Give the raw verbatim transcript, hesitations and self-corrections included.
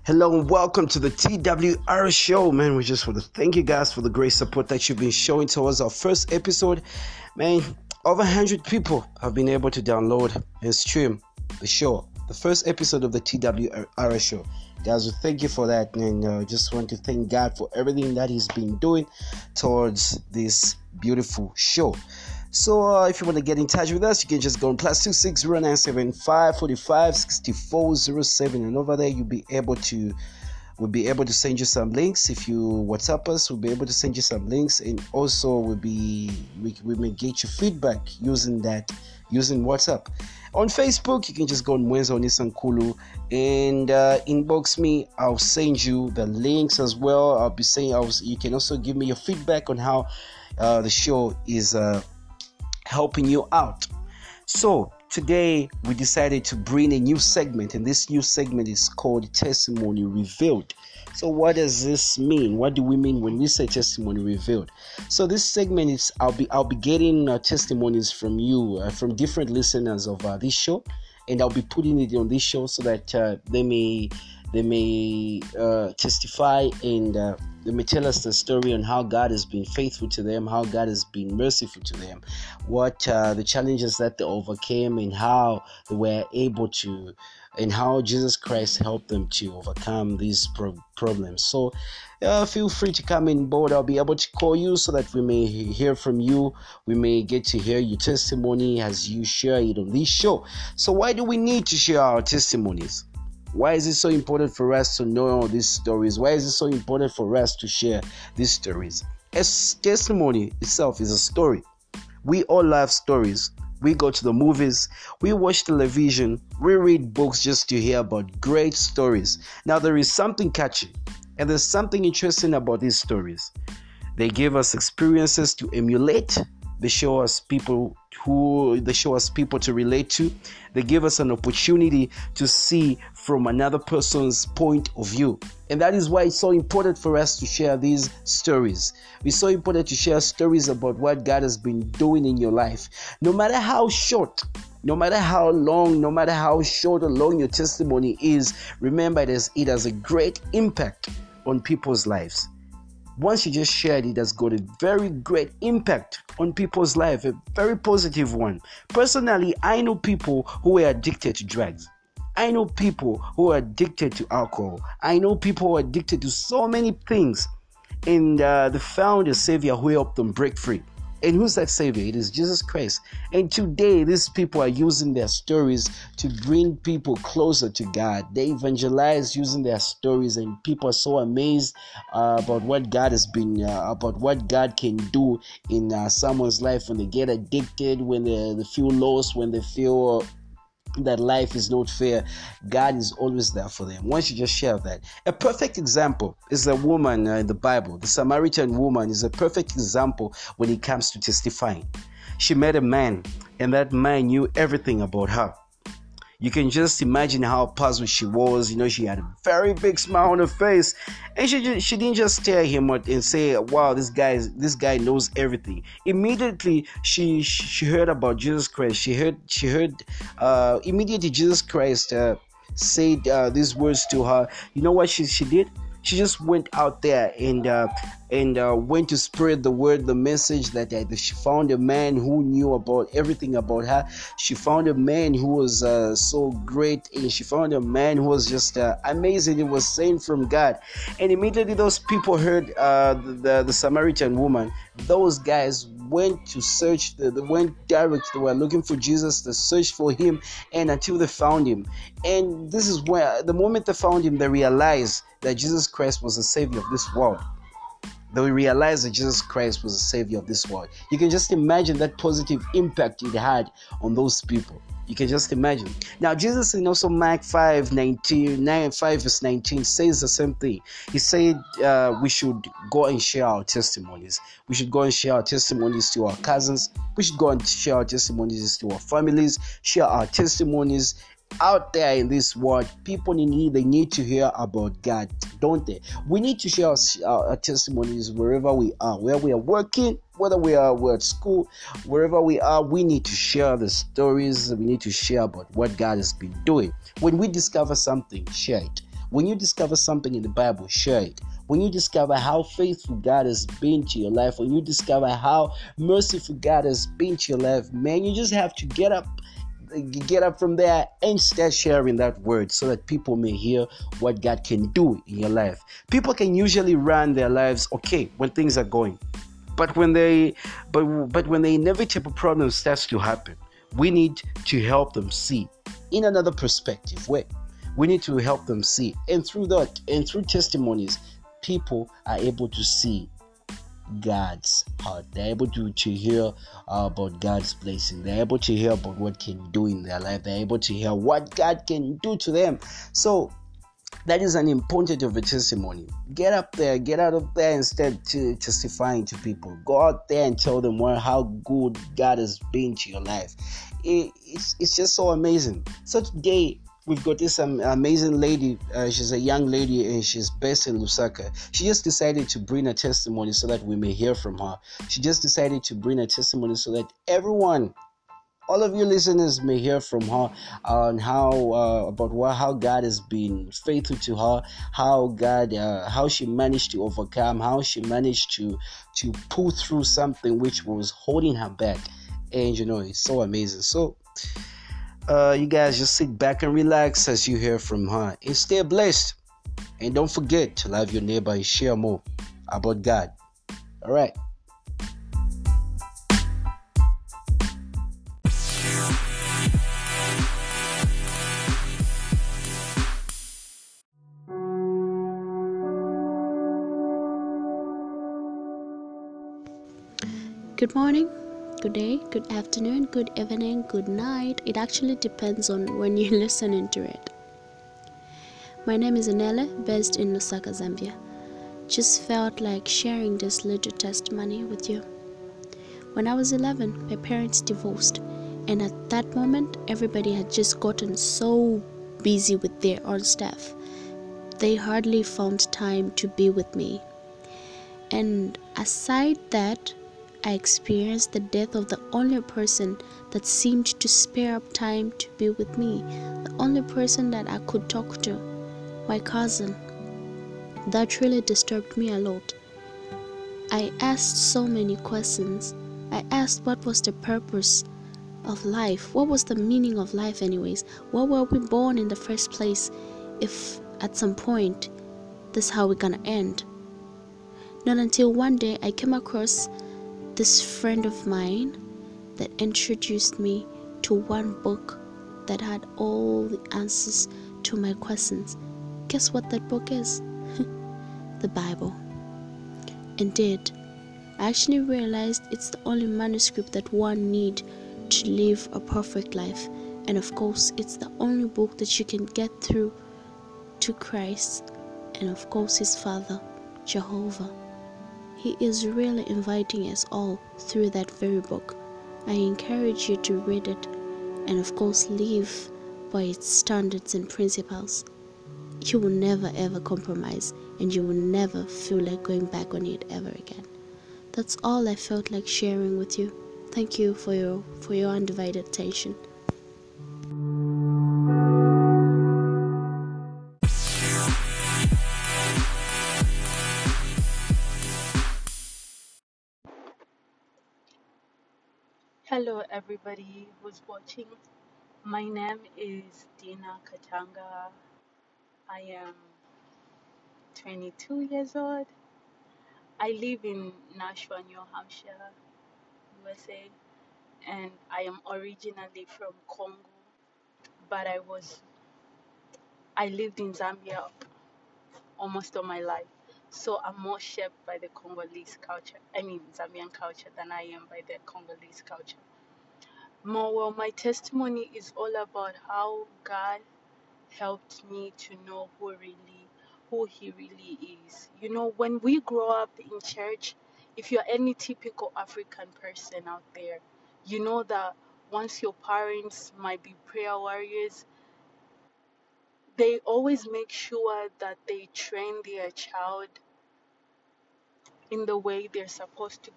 Hello and welcome to the T W R show, man. We just want to thank you guys for the great support that you've been showing towards our first episode. Man, over one hundred people have been able to download and stream the show, the first episode of the T W R show. Guys, we thank you for that, and uh, just want to thank God for everything that He's been doing towards this beautiful show. So uh, if you want to get in touch with us, you can just go on plus two six zero nine seven five forty five sixty four zero seven, and over there you'll be able to we'll be able to send you some links. If you WhatsApp us, we'll be able to send you some links, and also we'll be we, we may get you feedback using that using WhatsApp. On Facebook, you can just go on Mwenza Onisankulu and uh, inbox me. I'll send you the links as well. I'll be saying I'll, you can also give me your feedback on how uh, the show is uh, helping you out. So today we decided to bring a new segment, and this new segment is called Testimony Revealed. So what does this mean? What do we mean when we say testimony revealed? So this segment is I'll be I'll be getting uh, testimonies from you, uh, from different listeners of uh, this show, and I'll be putting it on this show so that uh, they may they may uh, testify and uh, they may tell us the story on how God has been faithful to them, how God has been merciful to them, what uh, the challenges that they overcame, and how they were able to, and how Jesus Christ helped them to overcome these pro- problems. So uh, feel free to come in board. I'll be able to call you so that we may hear from you. We may get to hear your testimony as you share it on this show. So why do we need to share our testimonies? Why is it so important for us to know these stories? Why is it so important for us to share these stories? As testimony itself is a story. We all love stories. We go to the movies, we watch television, we read books just to hear about great stories. Now there is something catchy and there's something interesting about these stories. They give us experiences to emulate. They show us people who they show us people to relate to. They give us an opportunity to see from another person's point of view. And that is why it's so important for us to share these stories. It's so important to share stories about what God has been doing in your life. No matter how short, no matter how long, no matter how short or long your testimony is, remember it has, it has a great impact on people's lives. Once you just shared, it has got a very great impact on people's life, a very positive one. Personally, I know people who are addicted to drugs. I know people who are addicted to alcohol. I know people who are addicted to so many things. And uh, they found a savior who helped them break free. And who's that savior? It is Jesus Christ. And today, these people are using their stories to bring people closer to God. They evangelize using their stories, and people are so amazed uh, about what God has been, uh, about what God can do in uh, someone's life when they get addicted, when they, they feel lost, when they feel that life is not fair. God is always there for them. Once you just share that. A perfect example is a woman uh, in the Bible. The Samaritan woman is a perfect example when it comes to testifying. She met a man, and that man knew everything about her. You can just imagine how puzzled she was. You know, she had a very big smile on her face, and she just, she didn't just stare at him and say, "Wow, this guy this guy knows everything." Immediately, she she heard about Jesus Christ. She heard she heard uh, immediately Jesus Christ uh, said uh, these words to her. You know what she she did? She just went out there and uh, and uh, went to spread the word, the message that uh, she found a man who knew about everything about her. She found a man who was uh, so great, and she found a man who was just uh, amazing. It was sent from God. And immediately those people heard uh, the, the, the Samaritan woman. Those guys went to search, they went direct, they were looking for Jesus, they searched for him, and until they found him. And this is where, the moment they found him, they realized that Jesus Christ was the savior of this world. They realized that Jesus Christ was the savior of this world. You can just imagine that positive impact it had on those people. You can just imagine. Now, Jesus in also Mark five nineteen, nine, five verse nineteen says the same thing. He said uh, we should go and share our testimonies. We should go and share our testimonies to our cousins. We should go and share our testimonies to our families. Share our testimonies out there in this world. People need they need to hear about God, don't they? We need to share our, our testimonies wherever we are, where we are working, whether we are we're at school, wherever we are. We need to share the stories. We need to share about what God has been doing. When we discover something, share it. When you discover something in the Bible, share it. When you discover how faithful God has been to your life, when you discover how merciful God has been to your life, man, you just have to get up get up from there and start sharing that word so that people may hear what God can do in your life. People can usually run their lives okay when things are going, but when they but but when the inevitable problem starts to happen, we need to help them see in another perspective way. We need to help them see, and through that and through testimonies, people are able to see God's heart. They're able to, to hear uh, about God's blessing. They're able to hear about what Can do in their life. They're able to hear what God can do to them. So that is an important of a testimony. Get up there, get out of there and start to testifying to people. Go out there and tell them well, how good God has been to your life. It, it's, it's just so amazing. So today, we've got this um, amazing lady. Uh, she's a young lady and she's based in Lusaka. She just decided to bring a testimony so that we may hear from her. She just decided to bring a testimony so that everyone, all of you listeners, may hear from her on how uh, about what, how God has been faithful to her, how God, uh, how she managed to overcome, how she managed to to pull through something which was holding her back, and you know it's so amazing. So. Uh, you guys just sit back and relax as you hear from her and stay blessed. And don't forget to love your neighbor and share more about God. All right. Good morning, good day, good afternoon, good evening, good night. It actually depends on when you listen into it. My name is Anele, based in Lusaka, Zambia. Just felt like sharing this little testimony with you. When I was eleven, my parents divorced, and at that moment, everybody had just gotten so busy with their own stuff. They hardly found time to be with me. And aside that, I experienced the death of the only person that seemed to spare up time to be with me, the only person that I could talk to, my cousin. That really disturbed me a lot. I asked so many questions. I asked what was the purpose of life? What was the meaning of life anyways? Why were we born in the first place if at some point this is how we're gonna end? Not until one day I came across this friend of mine that introduced me to one book that had all the answers to my questions. Guess what that book is? The Bible. Indeed, I actually realized it's the only manuscript that one need to live a perfect life. And of course, it's the only book that you can get through to Christ and of course his Father, Jehovah. He is really inviting us all through that very book. I encourage you to read it and of course live by its standards and principles. You will never ever compromise and you will never feel like going back on it ever again. That's all I felt like sharing with you. Thank you for your for your undivided attention. Hello, everybody who's watching. My name is Dina Katanga. I am twenty-two years old. I live in Nashua, New Hampshire, U S A, and I am originally from Congo, but I was I lived in Zambia almost all my life. So I'm more shaped by the Congolese culture, I mean Zambian culture, than I am by the Congolese culture. More well, my testimony is all about how God helped me to know who really who he really is. You know, when we grow up in church, if you're any typical African person out there, you know that once your parents might be prayer warriors, they always make sure that they train their child in the way they're supposed to